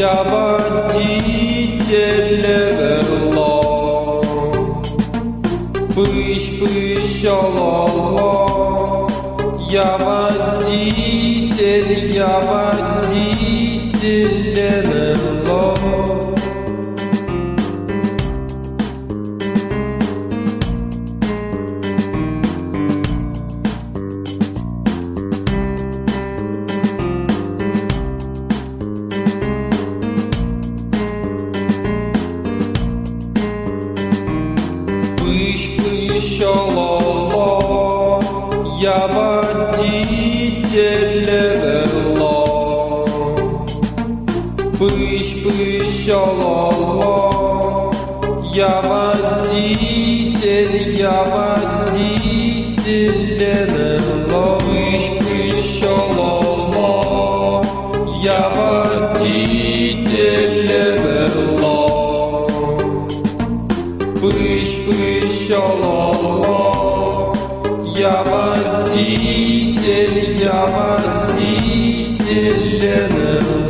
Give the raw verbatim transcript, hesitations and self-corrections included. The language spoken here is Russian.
я водитель ла-ла. Пыщ-пыщ, ла-ла. Я водитель, я водитель ла-ла. Пыщ-пыщ, ла-ла. Я водитель ла-ла. Пыщ-пыщ, ла-ла. Я водитель, я водитель ла-ла. Пыщ-пыщ, ла-ла. Я водитель ла-ла. Пыщ-пыщ, ла-ла. Я водитель, я водитель ла-ла.